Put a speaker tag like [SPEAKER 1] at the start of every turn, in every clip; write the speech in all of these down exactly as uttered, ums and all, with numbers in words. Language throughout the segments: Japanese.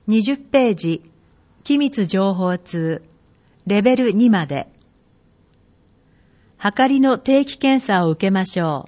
[SPEAKER 1] にじゅっページ、機密情報通、レベルにまで。はかりの定期検査を受けましょう。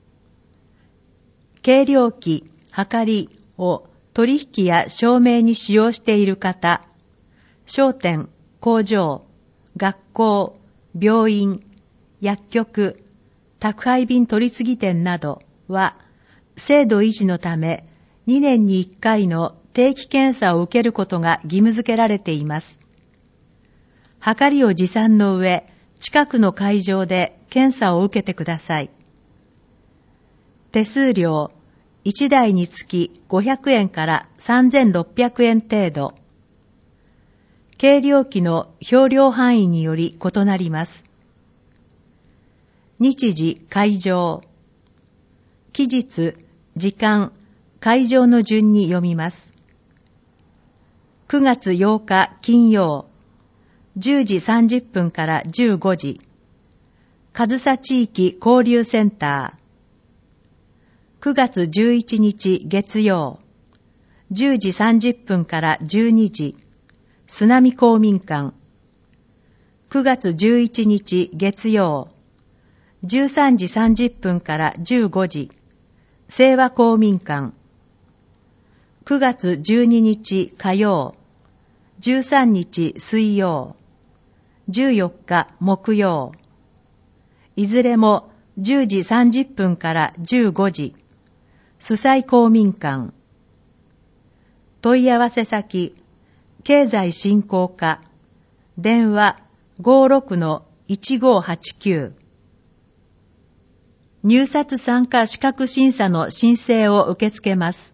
[SPEAKER 1] 計量器、はかりを取引や証明に使用している方、商店、工場、学校、病院、薬局、宅配便取次店などは、制度維持のためにねんにいっかいの定期検査を受けることが義務付けられています。はかりを持参の上、近くの会場で検査を受けてください。手数料、いちだいにつきごひゃくえんからさんぜんろっぴゃくえん程度。計量器の表量範囲により異なります。日時、会場。期日、時間、会場の順に読みます。くがつようか金曜、じゅうじさんじゅっぷんからじゅうごじ、上総地域交流センター。くがつじゅういちにち月曜、じゅうじさんじゅっぷんからじゅうにじ、須波公民館。くがつじゅういちにち月曜、じゅうさんじさんじゅっぷんからじゅうごじ、清和公民館。くがつじゅうににち火曜、じゅうさんにち水曜、じゅうよっか木曜。いずれもじゅうじさんじゅっぷんからじゅうごじ、須西公民館。問い合わせ先、経済振興課、電話 ごろくのいちごはちきゅう。入札参加資格審査の申請を受け付けます。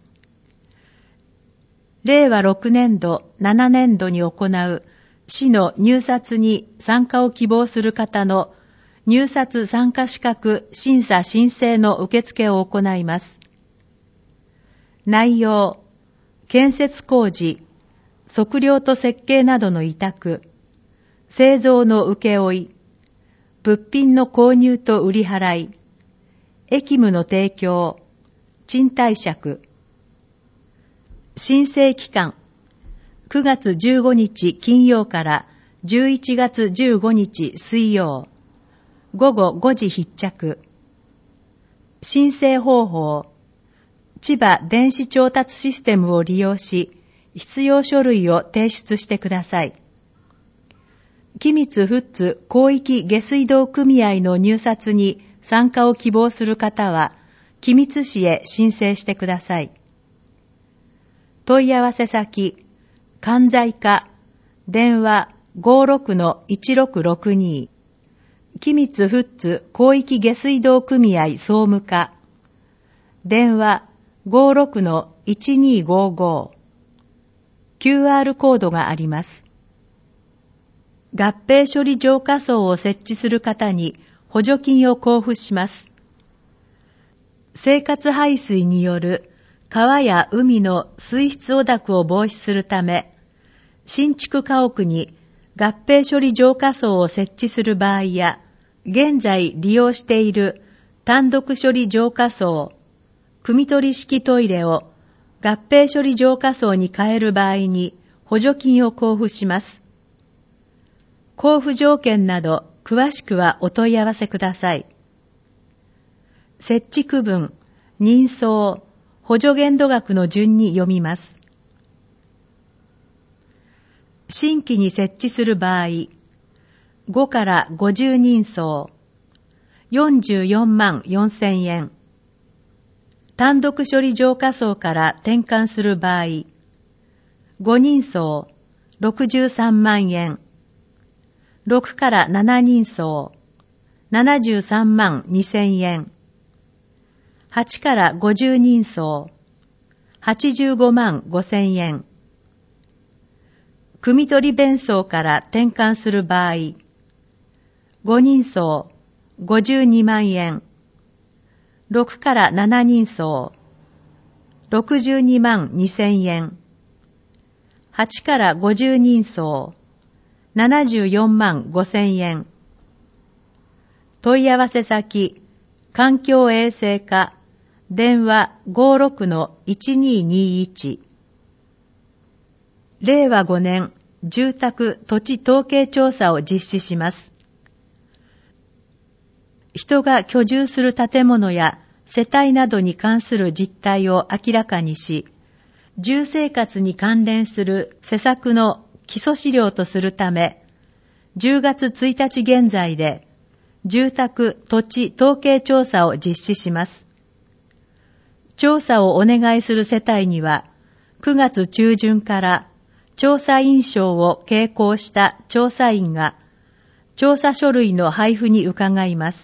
[SPEAKER 1] れいわろくねんど、ななねんどに行う市の入札に参加を希望する方の入札参加資格審査申請の受付を行います。内容、建設工事、測量と設計などの委託、製造の請負、物品の購入と売り払い、役務の提供、賃貸借。申請期間、くがつじゅうごにち金曜からじゅういちがつじゅうごにち水曜、ごごごじ必着。申請方法、千葉電子調達システムを利用し、必要書類を提出してください。機密富津広域下水道組合の入札に参加を希望する方は、君津市へ申請してください。問い合わせ先、関西課、電話 ごろくのいちろくろくに、君津富津広域下水道組合総務課、電話 ごろくのいちにごご。キューアール コードがあります。合併処理浄化槽を設置する方に補助金を交付します。生活排水による川や海の水質汚濁を防止するため、新築家屋に合併処理浄化槽を設置する場合や、現在利用している単独処理浄化槽、汲み取り式トイレを合併処理浄化槽に変える場合に補助金を交付します。交付条件など詳しくはお問い合わせください。設置区分、人相、補助限度額の順に読みます。新規に設置する場合、ごからごじゅうにんそう、よんじゅうよんまんよんせんえん。単独処理浄化槽から転換する場合、ごにんそう、ろくじゅうさんまんえん。ろくからななにんそう、ななじゅうさんまんにせんえん。はちからごじゅうにんそう、はちじゅうごまんごせんえん。汲み取り弁槽から転換する場合、ごにんそう、ごじゅうにまんえん。ろくからななにんそう、ろくじゅうにまんにせんえん。はちからごじゅうにんそう、ななじゅうよんまんごせんえん。問い合わせ先、環境衛生課、電話 ごろくのいちににいち。 れいわごねん住宅土地統計調査を実施します。人が居住する建物や世帯などに関する実態を明らかにし、住生活に関連する施策の基礎資料とするため、じゅうがつついたち現在で住宅土地統計調査を実施します。調査をお願いする世帯には、くがつちゅうじゅんから調査員証を携行した調査員が調査書類の配布に伺います。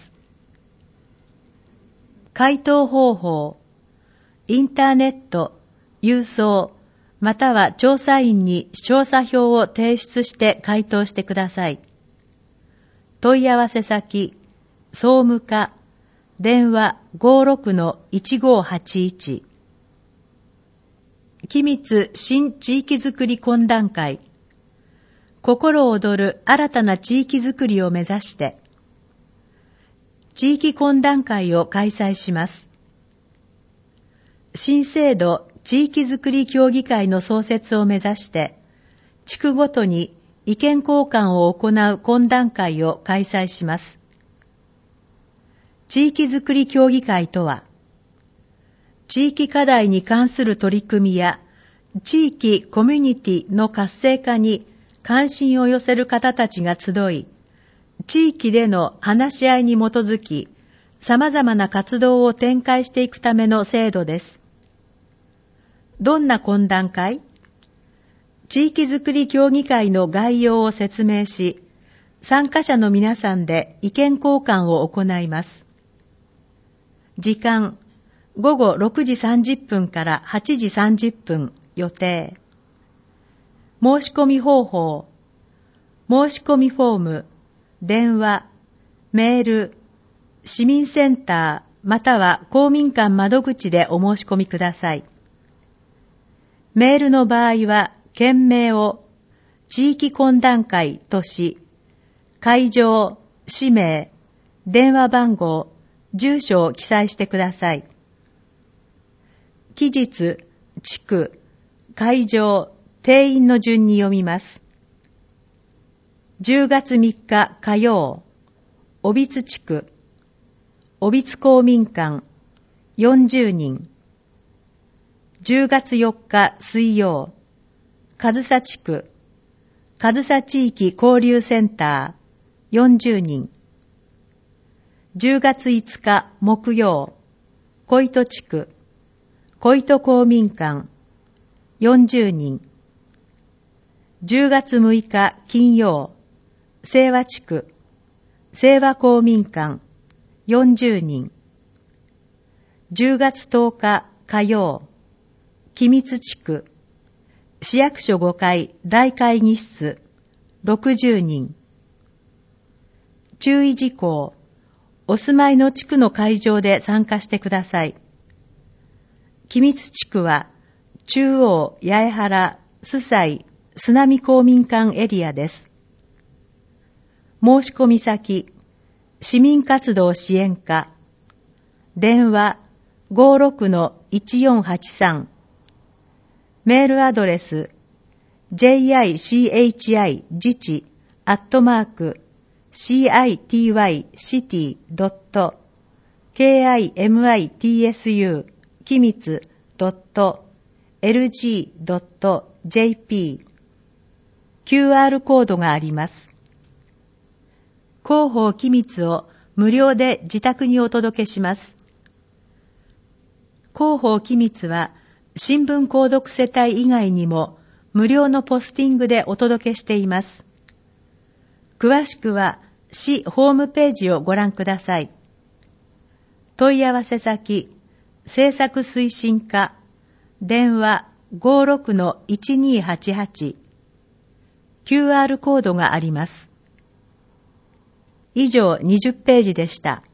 [SPEAKER 1] 回答方法、インターネット、郵送、または調査員に調査票を提出して回答してください。問い合わせ先、総務課、電話 ごーろくのいちごーはちいち。君津新地域づくり懇談会、心躍る新たな地域づくりを目指して、地域懇談会を開催します。新制度地域づくり協議会の創設を目指して、地区ごとに意見交換を行う懇談会を開催します。地域づくり協議会とは、地域課題に関する取り組みや、地域コミュニティの活性化に関心を寄せる方たちが集い、地域での話し合いに基づき、様々な活動を展開していくための制度です。どんな懇談会？地域づくり協議会の概要を説明し、参加者の皆さんで意見交換を行います。時間、ごごろくじさんじゅっぷんからはちじさんじゅっぷん予定。申し込み方法、申し込みフォーム、電話、メール、市民センターまたは公民館窓口でお申し込みください。メールの場合は、件名を地域懇談会とし、会場、氏名、電話番号、住所を記載してください。期日、地区、会場、定員の順に読みます。じゅうがつみっか火曜、小櫃地区、小櫃公民館、よんじゅうにん。じゅうがつよっか水曜、上総地区、上総地域交流センター、よんじゅうにん。じゅうがついつか木曜、小糸地区、小糸公民館、よんじゅうにん。じゅうがつむいか金曜、清和地区、清和公民館、よんじゅうにん。じゅうがつとおか火曜、君津地区、市役所ごかい大会議室、ろくじゅうにん。注意事項、お住まいの地区の会場で参加してください。君津地区は、中央、八重原、須西、須波公民館エリアです。申し込み先、市民活動支援課、電話 ごーろくのいちよんはちさん、メールアドレス ジェイアイシーエイチアイ 自治アットマーク シーアイティーワイ シティ ドット ケーアイエムアイティーエスユー 君津 ドット エルジー ドット ジェーピー キューアール コードがあります。広報君津を無料で自宅にお届けします。広報君津は新聞購読世帯以外にも無料のポスティングでお届けしています。詳しくは市ホームページをご覧ください。問い合わせ先、政策推進課、電話 ごーろくのいちにーはちはち、キューアール コードがあります。以上にじゅっページでした。